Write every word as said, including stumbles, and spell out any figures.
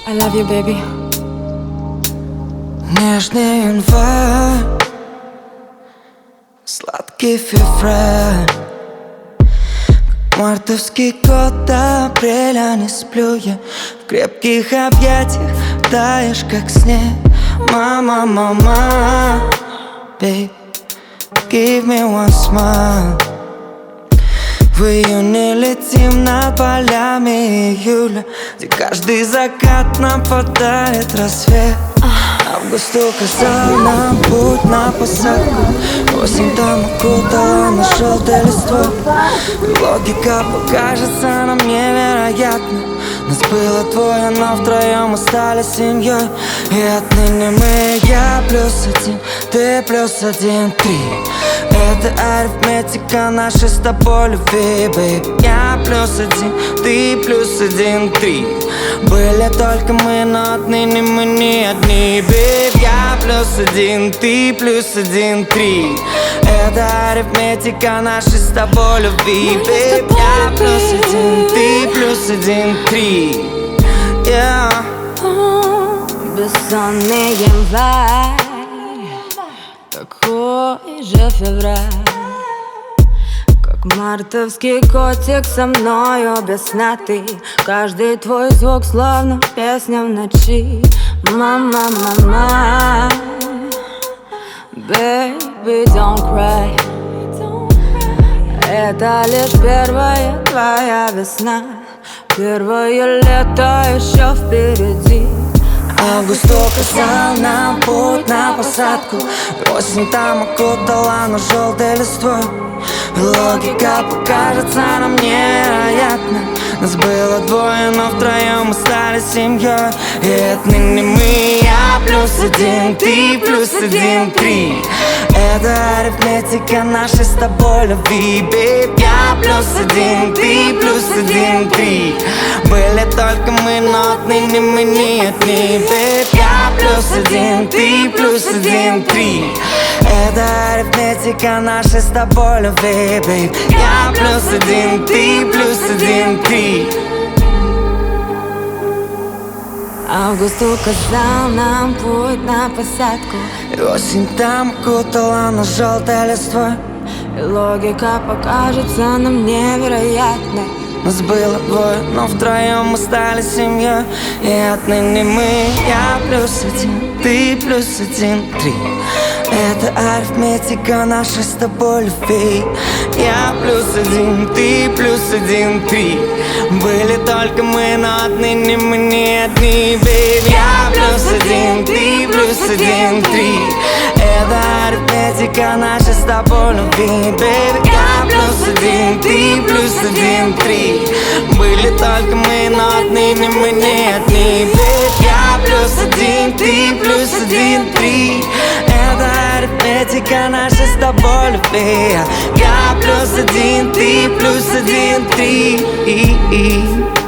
I love you, baby. Нежный январь, сладкий февраль, мартовский год до апреля не сплю я. В крепких объятиях таешь, как снег. Мама, мама, babe, give me one smile. В июне летим над полями июля, где каждый закат нам подарит рассвет. Август указал нам путь на посадку, осень там окутала на желтой листвой. Логика покажется нам невероятной. Нас было двое, но втроем мы стали семьей. И отныне мы, я плюс один, ты плюс один, три. Это арифметика нашей с тобой любви, babe. Я плюс один, ты плюс один, три. Были только мы, но отныне мы не одни, babe. Я плюс один, ты плюс один, три. Это арифметика нашей с тобой любви, babe. Я плюс один, ты плюс один, три. Yeah. Бессонный январь, такой же февраль, как мартовский котик со мною без сна ты. Каждый твой звук словно песня в ночи. Мама, мама, baby, don't cry. Это лишь первая твоя весна, первое лето еще впереди. Август указал нам путь на посадку, осень там окутала на желтой листвой. Логика покажется нам невероятной. Нас было двое, но втроем мы стали семьей. И отныне мы, я плюс один, ты плюс один, три. Это арифметика нашей с тобой любви, babe. Я плюс один, ты плюс один, три. Были только мы, но отныне мы не одни, babe. Я плюс один, ты плюс один, три. Это арифметика нашей с тобой любви, babe. Я плюс один, ты плюс один, три. Август указал нам путь на посадку, и осень там окутала на желтой листвой. и логика покажется нам невероятной. Нас было двое, но втроем мы стали семьей. И отныне мы, я плюс один, ты плюс один, три. Это арифметика нашей с тобой любви. Я плюс один, ты плюс один, три. Были только мы, но отныне мы не одни, babe. Я плюс один, ты плюс один, три. Это арифметика нашей с тобой любви, babe. Я плюс один, ты плюс один, три. Были только мы, но отныне мы не одни, babe. Я плюс один, ты плюс один, три. Это арифметика нашей с тобой любви. Я плюс один, ты плюс один, три.